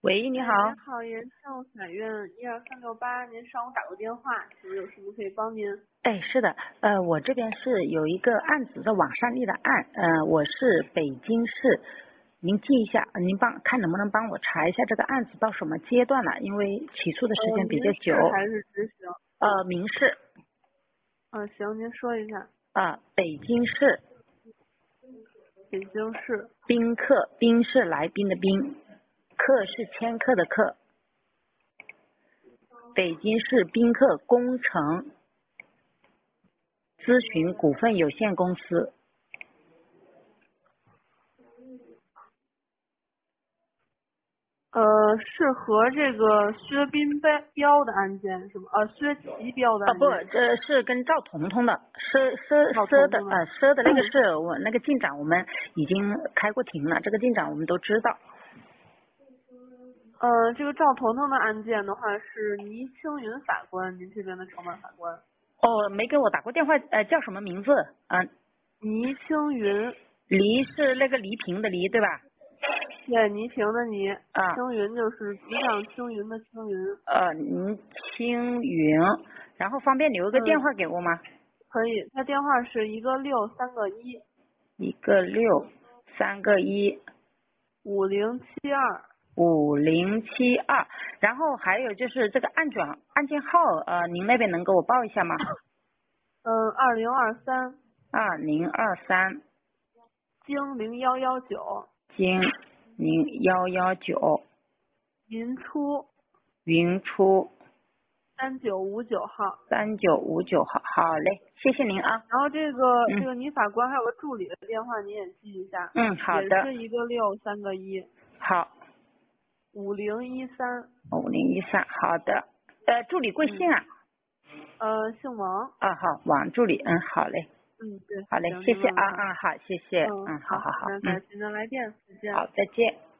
喂，你好。 您好，延盛法院12368，您上午打过电话，请问有什么可以帮您？ 哎，是的，我这边是有一个案子在网上立的案，我是北京市，您记一下，您看能不能帮我查一下这个案子到什么阶段了，因为起诉的时间比民较久。 事还是执行？ 民事。 行，您说一下。 北京市。 北京市。 宾客，宾是来宾的宾，客是迁客的客。北京市宾客工程咨询股份有限公司。 是和这个薛斌标的案件是吗？薛其标的案不， 件。 这是跟赵彤彤的赵仨的彤彤的。 仨的那个是我那个进展，我们已经开过庭了，这个进展我们都知道。 这个赵彤彤的案件的话是倪青云法官，您这边的承办法官。 没给我打过电话，叫什么名字？ 倪青云。 黎是那个黎平的黎，对吧？ 对，倪萍的倪。 啊。 青云就是直上青云的青云。 倪青云，然后方便留一个电话给我吗？ 可以，他电话是1个6 3个1。 1个6 3个1。 5072。 5072，然后还有就是这个案件号，您那边能给我报一下吗 2023。 2023。 京0119。 京0119。 云出。 云出。 3959号。 3959号，好嘞，谢谢您啊。 然后这个倪法官还有个助理的电话，您也记一下。 好的。 也是1个6 3个1。 好。 5013。 5013，好的。助理贵姓啊？ 姓王。 好，王助理，好嘞。 对。 好嘞， 行， 谢谢您问问他。 好，谢谢。好。 那感谢您的来电，再见。 好，再见。